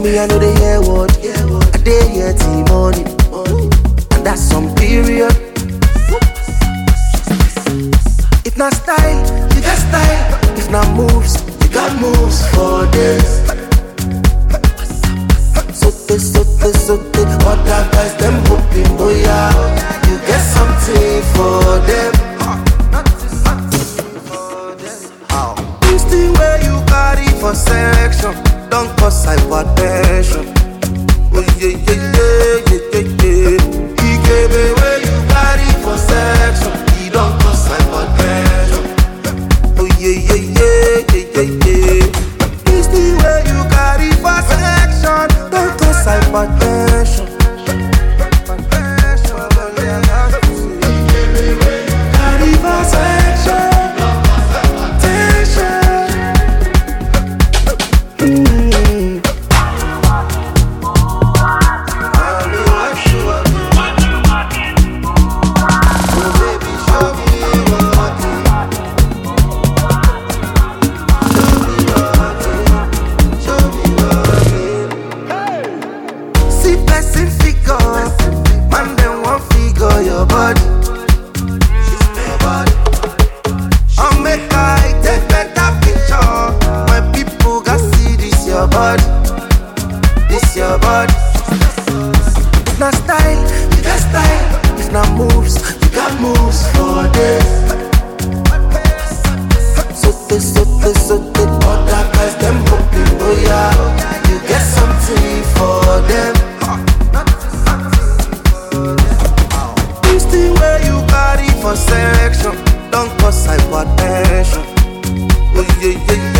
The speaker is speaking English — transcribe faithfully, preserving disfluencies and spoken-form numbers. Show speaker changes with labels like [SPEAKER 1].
[SPEAKER 1] me, I know they hear what. I dey here till morning, and that's some period. If not style, you got style. If not moves, you got moves for this. Sote, sote, sote, other guys them hoping, boy, yeah. You get something for them. This the way you carry for section, don't cause hypertension. Oh yeah, yeah, yeah, yeah, yeah, yeah. He gave away you carry for section, he don't cause hypertension. Oh yeah, yeah, yeah, yeah, yeah, yeah. This the way you carry for section, don't cause hypertension. Carry for section.
[SPEAKER 2] Section, don't cause hypertension. Oh yeah, yeah, yeah.